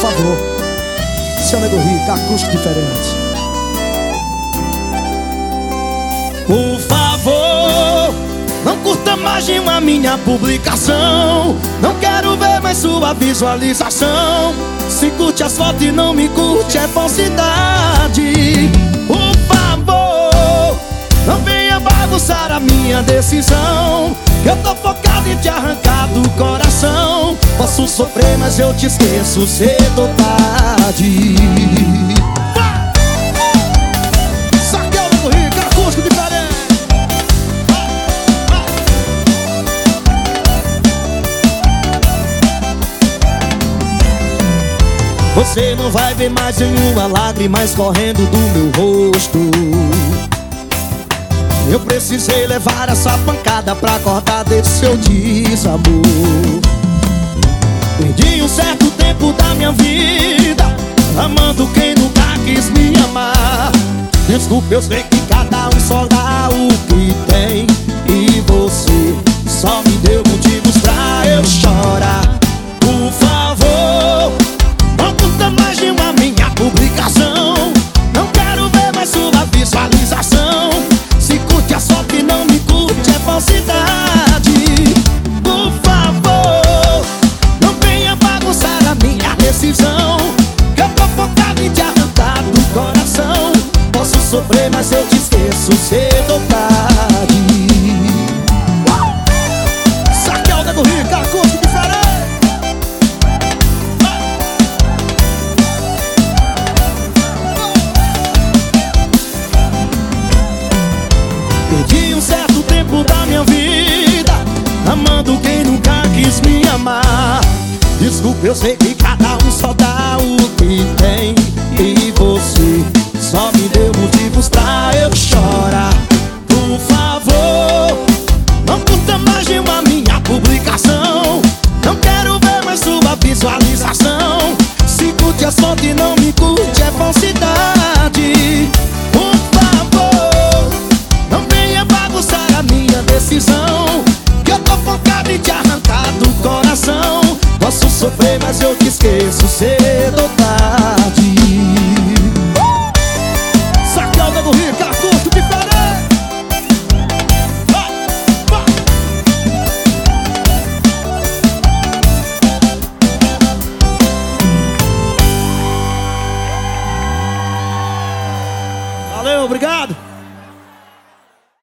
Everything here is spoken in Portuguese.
favor. Seu Nego Rico, acústico diferente. Por favor, não curta mais de uma minha publicação. Não quero ver mais sua visualização. Se curte as fotos e não me curte é falsidade. Por favor, não venha bagunçar a minha decisão. Eu tô focado em te arrancar do coração. Posso sofrer, mas eu te esqueço cedo ou tarde. Saqueu, Nego Rico, acústico diferente. Você não vai ver mais nenhuma lágrima escorrendo do meu rosto. Eu precisei levar essa pancada pra acordar desse seu desamor. Perdi um certo tempo da minha vida amando quem nunca quis me amar. Desculpa, eu sei que cada um só dá o que tem, e você só me deu motivos pra eu chorar. Por favor, não curta mais de uma minha publicação. Não quero ver mais sua visualização. Se curte a foto e não me curte é falsidade. Por favor, não venha bagunçar a minha decisão. Que eu tô focado em te arrancar do coração. Posso sofrer, mas eu te esqueço cedo ou tarde. Saqueu, Nego Rico, acústico diferente. Perdi um certo tempo da minha vida amando quem nunca quis me amar. Desculpa, eu sei que cada um só dá o que tem, e você só me deu motivos pra eu chorar. Por favor, não curta mais de uma minha publicação. Não quero ver mais sua visualização. Se curte as fotos e não me curte é falsidade. Por favor, não venha bagunçar a minha decisão. Que eu tô focado em te arrancar do coração. Posso sofrer, mas